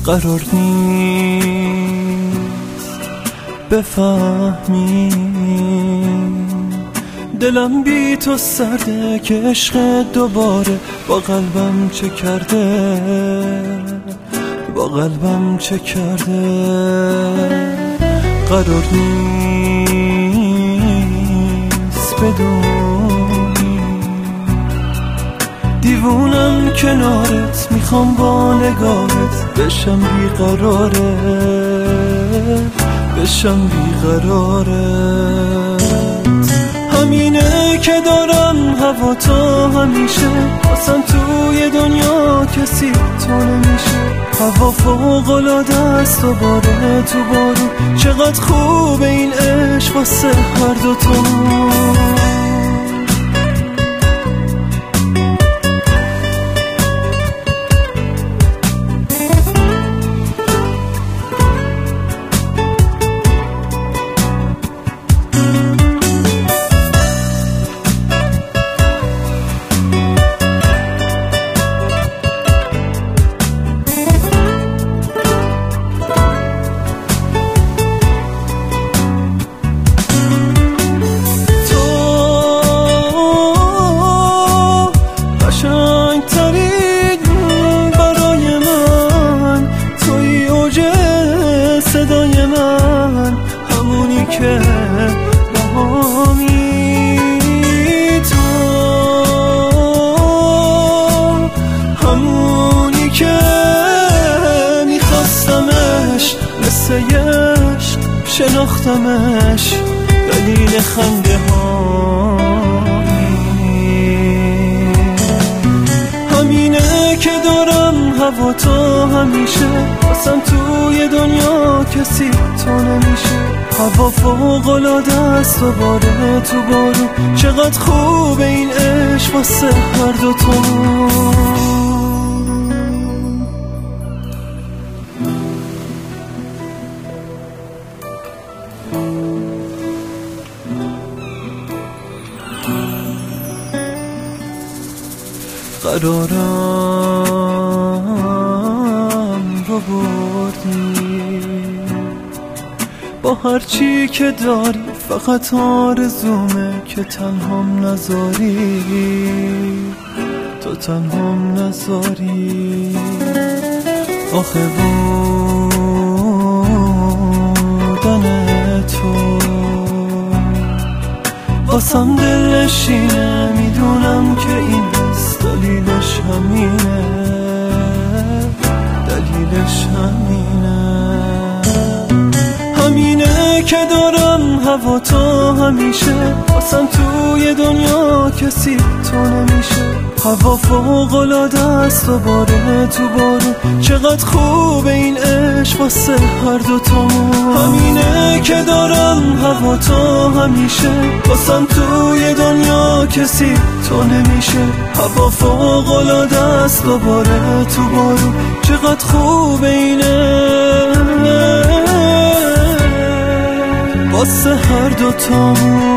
قرار نیست بفهمی دلم بی تو سرده که عشق دوباره با قلبم چه کرده، با قلبم چه کرده. قرار نیست بدونی دیوونم کنارت، میخوام با نگاهت بشم بیقراره، بشم بیقراره. همینه که دارم هوا تو همیشه، اصلا توی دنیا کسی تو نمیشه. هوا فوق‌العاده است دوباره تو بارون، چقدر خوبه این عشق واسه هر دوتامون. صدای من همونی که بهامی، تو همونی که میخواستمش، مثل عشق شناختمش، دلیل خنده هامی. همینه که دارم هوا تو همیشه، اصلا توی دنیا کسی تو نمیشه. هوا فوق‌العاده است دوباره تو بارون، چقدر خوبه این عشق واسه هر دوتامون. قرارم رو بردی با هر چی که داری، فقط آرزومه که تنهام نذاری، تو تنهام نذاری. آخه بودن تو واسم دلنشینه، میدونم که این دلیلش همینه، دلیلش همینه. همینه که دارم هوا تو همیشه، اصلا توی دنیا کسی تو نمیشه. هوا فوق‌العاده است دوباره تو بارون، چقدر خوبه این عشق واسه هر دوتامون. همینه که دارم هوا تو همیشه، اصلا توی دنیا کسی تو نمیشه. هوا فوق‌العاده است دوباره تو بارون، چقدر خوبه اینه واسه هر دوتامون.